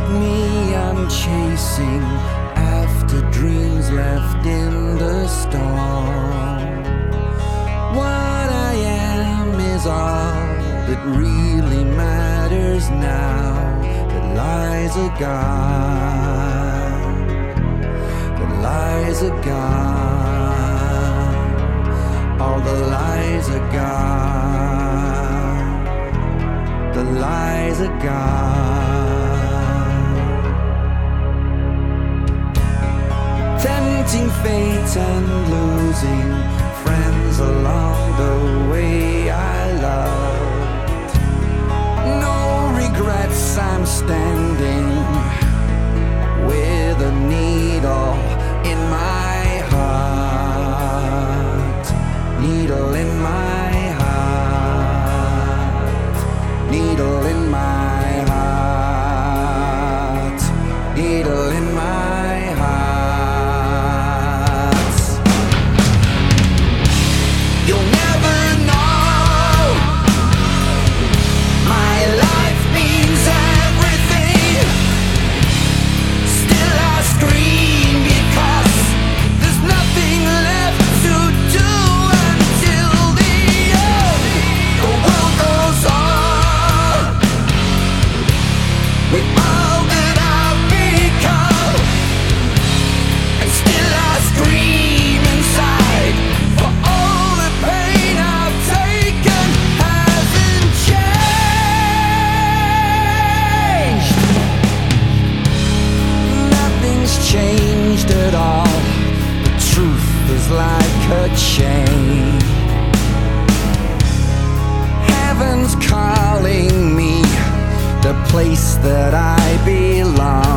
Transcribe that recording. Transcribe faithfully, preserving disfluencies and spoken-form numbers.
me, I'm chasing after dreams left in the storm. What I am is all that really matters now. The lies are gone. The lies are gone. All the lies are gone. The lies are gone. Tempting fate and losing friends along the way I loved. No regrets, I'm standing with a needle in my heart. Needle in my heart. Needle in my heart. Needle in my heart. You'll never know. My life means everything. Still I scream because there's nothing left to do until the end. The world goes on with all that I've become, and still I scream inside for all the pain I've taken hasn't changed. Nothing's changed at all. The truth is like a chain. Heaven's calling me, the place that I belong.